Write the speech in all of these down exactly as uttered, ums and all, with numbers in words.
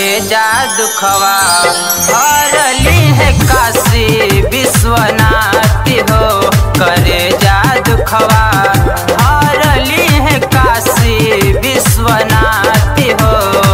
जा दुखवा हरली है काशी विश्वनाथ हो। करे जा दुखवा हरली है काशी विश्वनाथ हो।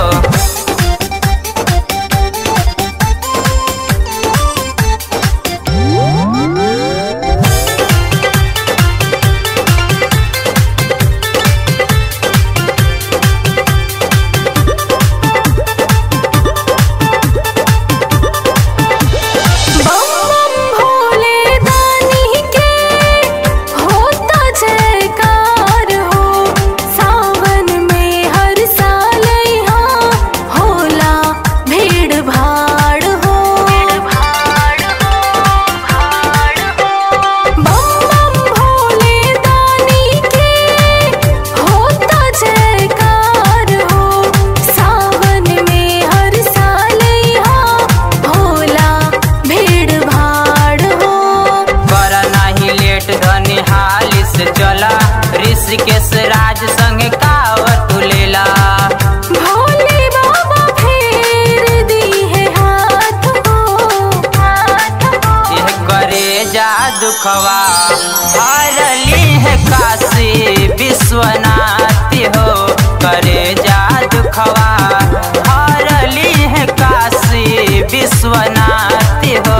ऋषिकेश राज संग कावर तुलेला। भोले बाबा फेर दी है हाथ हो। यह करे जा दुखवा हरली है काशी विश्वनाथ हो। करे जा दुखवा हरली है काशी विश्वनाथ हो।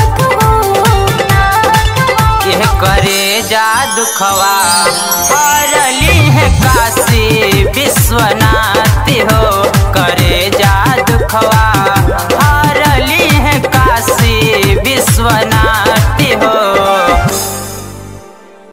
करे जा दुखवा हर